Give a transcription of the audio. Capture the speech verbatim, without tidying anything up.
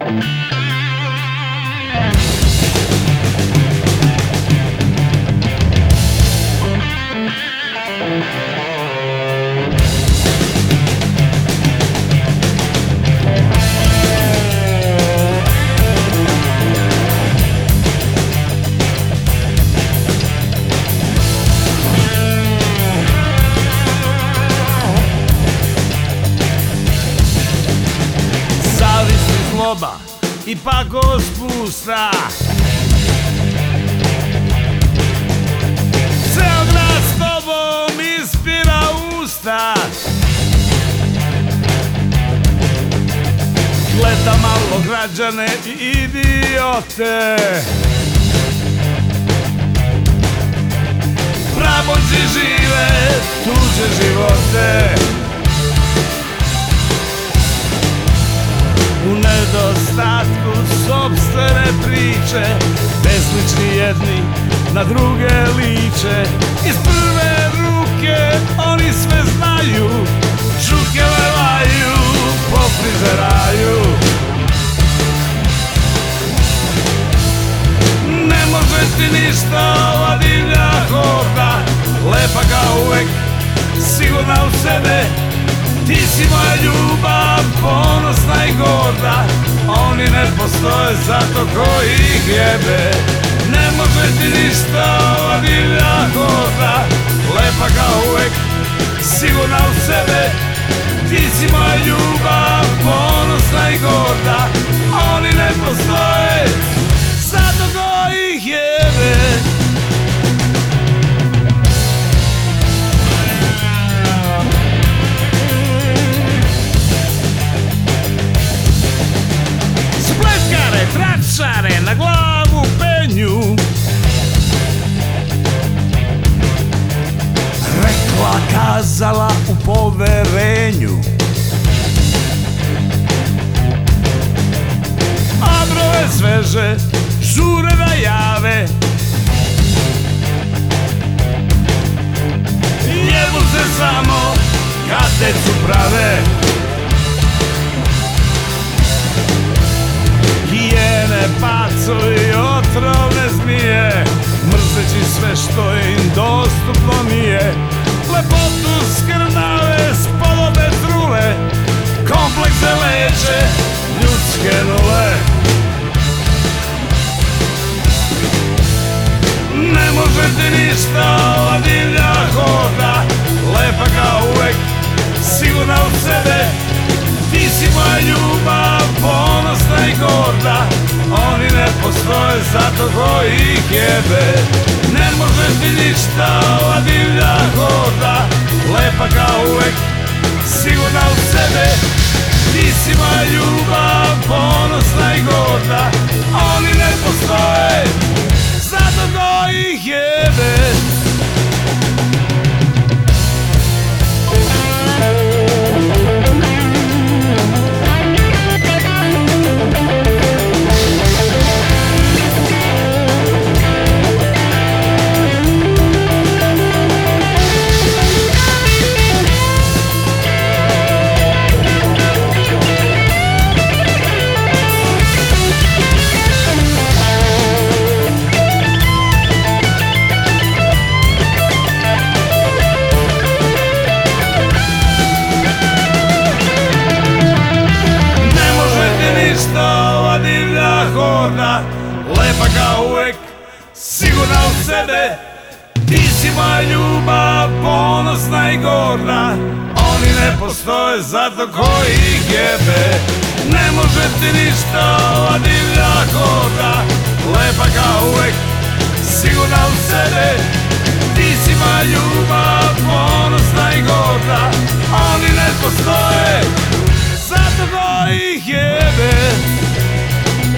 I pakost pusta, ceo grad s tobom ispira usta. Gleda malo građane i idiote, prabođi žive tuđe živote. U nedostatku sopstvene priče, bezlični jedni na druge liče. Iz prve ruke oni sve znaju, žuke levaju po frizeraju. Ne može ti ništa ova divlja horda, lepa kao uvek, sigurna u sebe. Ti si moja ljubav, ponosna i gorda. Oni ne postoje zato ko ih jebe. Ne može ti ništa ova divlja horda, lepa kao uvek, sigurna u sebe. Ti si moja ljubav, ponosna i gorda. Oni ne postoje zato ko ih jebe. Tračare na glavu penju, rekla kazala u poverenju. A brove sveže žure da jave, jebu se samo kad decu prave. Hijene, pacovi, otrovne zmije, mrzeći sve što im dostupno nije. Lepotu skrnave, spodobe trule, komplekse leče, ljudske nule. Ne može ti ništa ova divlja horda, lepa kao uvek, sigurna u sebe. Ti si moja ljubav, ponosna i gorda. Oni ne postoje zato ko ih jebe. Ne može ti ništa ova divlja horda, lepa kao uvek, sigurna u sebe. Ti si moja ljubav, ponosna i gorda. Oni ne postoje zato ko ih jebe. Lepa kao uvek, sigurna u sebe. Ti si moja ljubav, ponosna i gorda. Oni ne postoje zato ko ih jebe. Ne može ti ništa ova divlja horda, lepa kao uvek, sigurna u sebe. Ti si moja ljubav, ponosna i gorda. Oni ne postoje zato ko ih jebe.